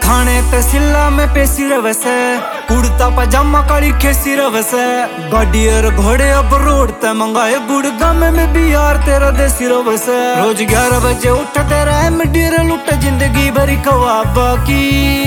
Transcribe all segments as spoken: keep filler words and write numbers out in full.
थाने तहसीला में पेशी रवसे, कुर्ता पजामा काली खेसी रवसे, गाड़ी और घोड़े अब रोड ते मंगाए, गुड़गाम में भी यार तेरा देसी रवसे। रोज ग्यारह बजे उठ तेरा एम डीर लुट जिंदगी भरी कवाबा की।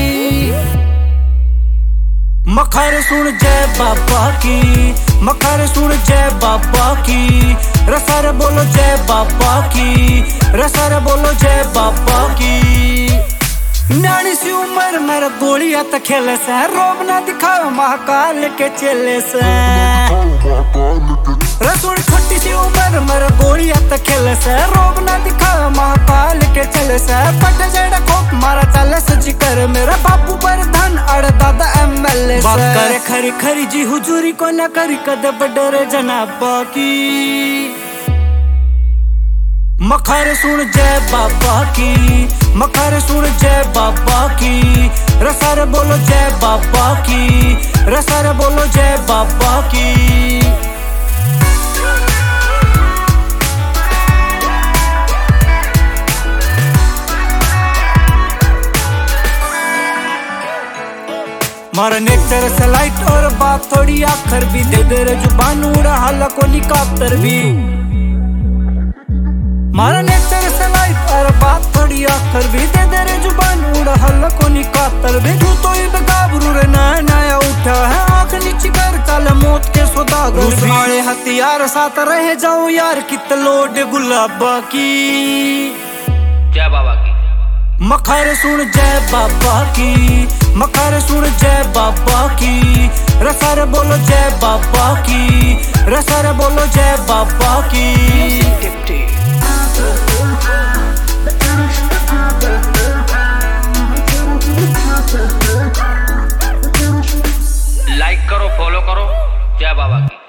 मखार सुन जय बाबा की, मखार सुन जय बाबा की, रसार बोलो जय बाबा की, रसार बोलो जय बाबा की। न्याणी सी उम्र मेरा गोली हाथ खेले से, रोब ना दिखाओ महाकाल के चेले से। रसुन छोटी सी उम्र मेरा गोली हाथ खेले से, रोब ना दिखाओ महाकाल के चले से। पट जेड़ा खोप मारा चले सजी कर, मेरा बापू पर धन अड़ दादा एमएलए से। बात करे खरी खरी जी हुजूरी को ना करी कदे बडरे जनाबा की। मखार सुन जय बाबा की, मखार सुन जय बाबा की, रसार बोलो जय बाबा की, रसार बोलो जय बाबा की। मारा नेचर से लाइट और बात थोड़ी आखर भी, दे दे रे जुबान उड़ा हाला को निकातर भी। मारा नेचर से लाइट और बात थोड़ी आखर भी, दे दे रे जुबान उड़ा हाला को निकातर भी। तू तो ही बेगाबरू रे नया नया उठा है, आँख नीची कर चले मौत के सौदागर। सारे हथियार साथ रह जाओ यार कित लोड गुलाबा की। जय बाबा की। मखार सुन जय बाबा की, मखार सुन जय बाबा की, रसार बोलो जय बाबा की, रसार बोलो जय बाबा की। लाइक करो, फॉलो करो, जय बाबा की।